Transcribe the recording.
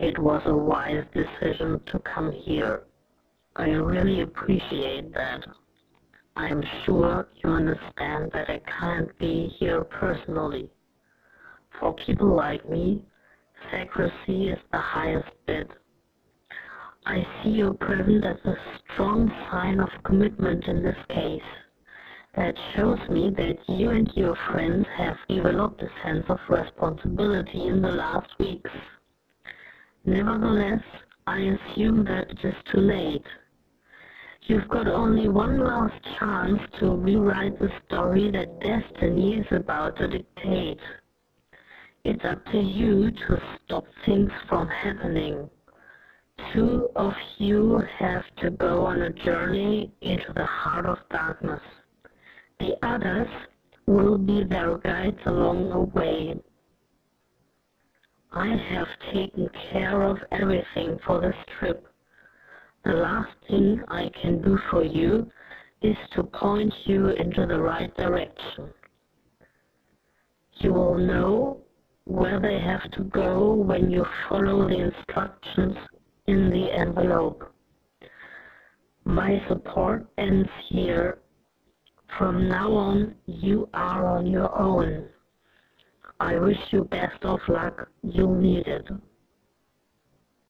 it was a wise decision to come here. I really appreciate that. I'm sure you understand that I can't be here personally. For people like me, secrecy is the highest bid. I see your presence as a strong sign of commitment in this case. That shows me that you and your friends have developed a sense of responsibility in the last weeks. Nevertheless, I assume that it is too late. You've got only one last chance to rewrite the story that destiny is about to dictate. It's up to you to stop things from happening. Two of you have to go on a journey into the heart of darkness. The others will be their guides along the way. I have taken care of everything for this trip. The last thing I can do for you is to point you into the right direction. You will know where they have to go when you follow the instructions in the envelope. My support ends here. From now on, you are on your own. I wish you best of luck. You'll need it.